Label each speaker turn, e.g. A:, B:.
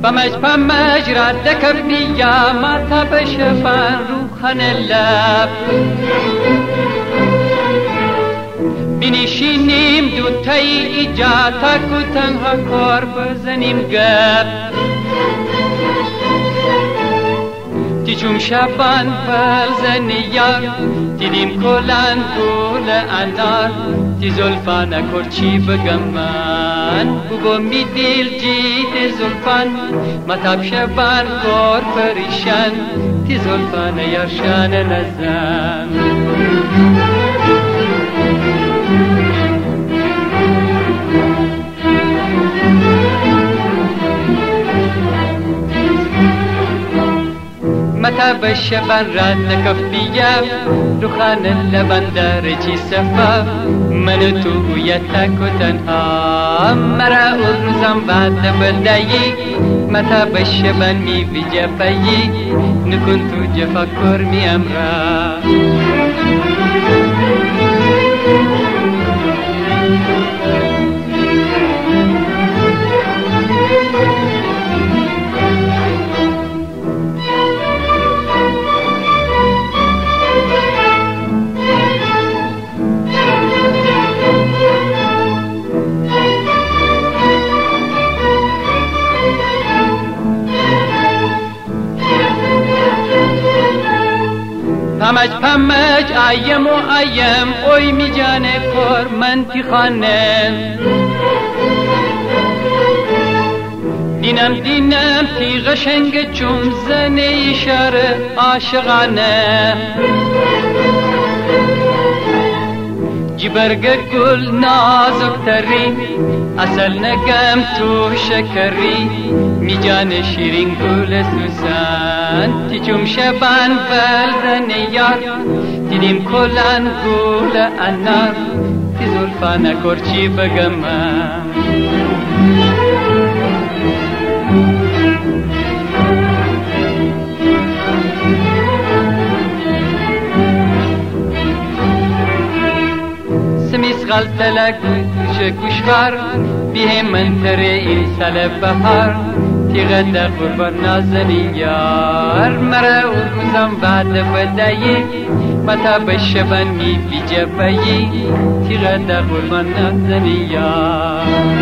A: پمج رد کبیا ماتا بشفن روخن لب بنشینیم دوتای ایجا تاکو تنها کار بزنیم گپ تیچوم شبان فلزنیار دیدیم کلان گل انار تی زلفان کرچی بگم من بگو می دیل جید زلفان متاب شبان کار پریشان تی زلفان یارشان نزن متى بالشبان راد كفية دخان اللبن دارجي سفا منتو يتاكو تنها مرا الرزم بعد بدايي متى بالشبان مي بجفايي نكنتو جفا كرمي أمرا پمج آیم و آیم اوی می جانه کار من تی خانه دینم تی غشنگ چوم زنه اشاره عاشقانه جبرگ گل نازک تری اصل نگم تو شکری می جان شیرین گل سوسن تی چوم شبان بلدن یار دیدیم کلان گل انار تی زلفان کرچی بگم غلط لك شكوشفار بهم من ترى إنسان بحر تغدى قرب نازنين يار مرا وزم بعد بداية متى بشبن مي بجباية تغدى قرب نازنين يار